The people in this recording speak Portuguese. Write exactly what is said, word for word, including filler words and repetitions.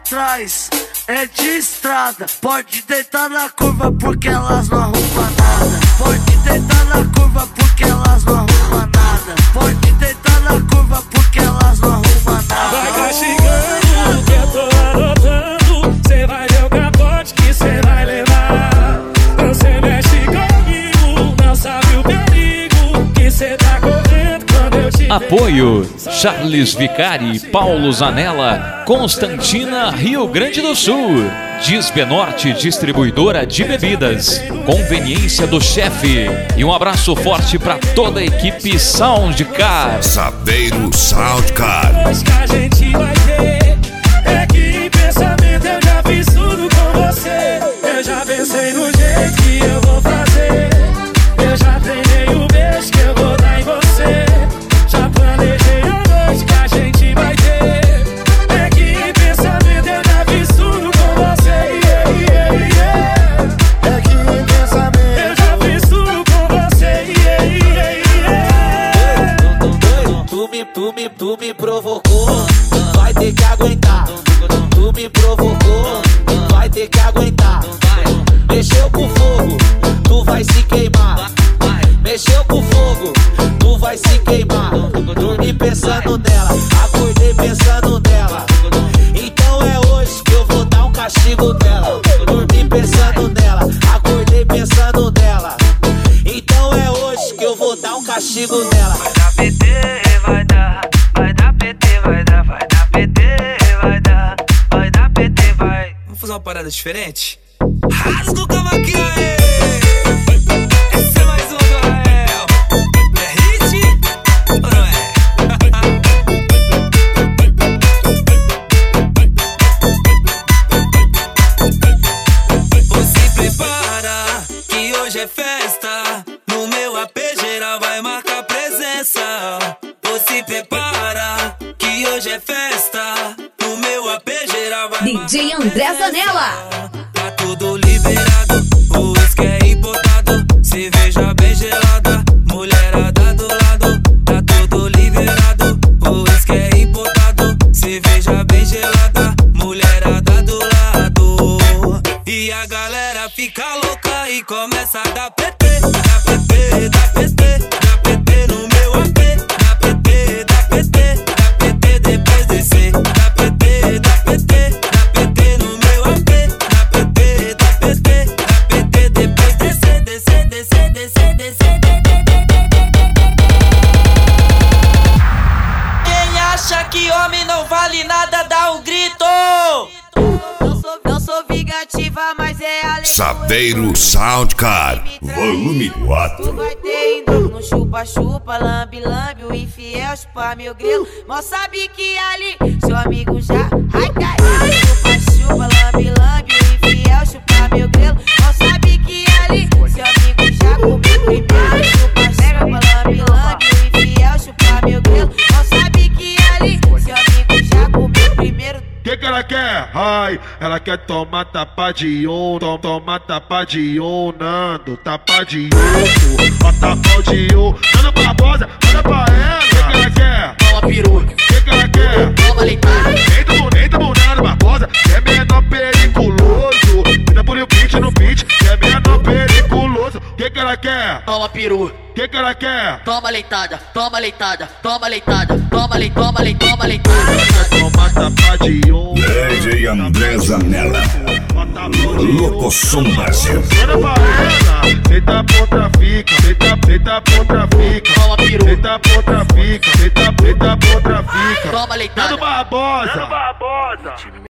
trás é de estrada. Pode deitar na curva porque elas não arrumam nada. Pode deitar na curva porque elas não arrumam nada. Pode deitar na curva porque elas não arrumam nada. Vai castigando que eu tô anotando. Cê vai ver o capote que cê vai levar. Você mexe comigo, não sabe o perigo que cê tá correndo quando eu te Apoio Charles Vicari, Paulo Zanella, Constantina, Rio Grande do Sul. Disbenorte, distribuidora de bebidas. Conveniência do chefe. E um abraço forte para toda a equipe Soundcar. Saveiro Soundcar. Hoje que a gente vai ver. É que em pensamento eu já fiz tudo com você. Eu já pensei no jeito que eu vou fazer. Eu já treinei o beijo que eu vou dar em você. Já planejei a noite que a gente vai ter. É que em pensamento eu já fiz tudo com você. Yeah, yeah, yeah. É que em pensamento eu já fiz tudo com você. Yeah, yeah, yeah. Tu me, tu me, tu me provocou, vai ter que aguentar. Tu me provocou, vai ter que aguentar. Mexeu com fogo, tu vai se queimar. Mexeu com fogo, tu vai se queimar. Dormi pensando nela, acordei pensando nela. Então é hoje que eu vou dar um castigo nela. Dormi pensando nela, acordei pensando nela. Então é hoje que eu vou dar um castigo nela. Vai dar P T, vai dar, vai dar P T, vai dar, vai dar P T, vai dar, vai dar P T, vai. Vamos fazer uma parada diferente? Rasga o cavaquinho aí! Esse é mais um do Rael. É hit ou não é? Você prepara que hoje é festa. No meu A P geral vai marcar presença. Você prepara que hoje é festa. No meu A P geral vai D J André Zanella. Tá tudo liberado, o uísque é importado. Cerveja bem gelada, mulherada do lado. Tá tudo liberado, o uísque é importado. Cerveja bem gelada, mulherada do lado. E a galera fica louca e começa a dar P T. Dá P T, dá P T, dá P T no meu A P. Dá P T, dá P T, dá P T depois descer. Dá P T, dá P T, dá P T no meu A P. Dá P T, dá P T, dá P T depois descer, descer, descer, descer, descer. Quem acha que homem não vale nada, dá um grito. Não sou, não sou vingativa, mas é alegria. Saveiro Soundcar, volume quatro. Tu vai ter indo no chupa-chupa, lambe-lambe, o infiel chupa meu grilo. Mal sabe que ali seu amigo já ai caiu. Chupa-chupa, lambe-lambe, o infiel chupa meu grilo. Mal sabe que ali seu amigo já comeu primeiro. Chupa-chupa, lambe-lambe, o infiel chupa meu grilo. Mal sabe que ali seu amigo já comeu primeiro. Que que ela quer? Ai, ela quer tomar tapa de um, tom, tomar tapa de um, Nando, tapa de outro, ó tapão de um, Nando Barbosa, manda pra ela. Que que ela quer? Toma peru. Que que ela quer? Toma leitada. Nem tamo, nem tamo Nando Barbosa, que é menor periculoso. Cuida por o beat no beat, que é menor periculoso. Que que ela quer? Toma peru. Que que ela quer? Toma leitada, toma leitada, toma leitada, toma leitada, toma leitada, toma leitada. Ela quer tomar tapa de um. D J André Zanella, Locoção Brasil. Manda pra ela, deita por trafica, deita, deita por trafica. Toma peru. Deita por trafica, deita, deita por trafica. Toma leitada. Nando Barbosa.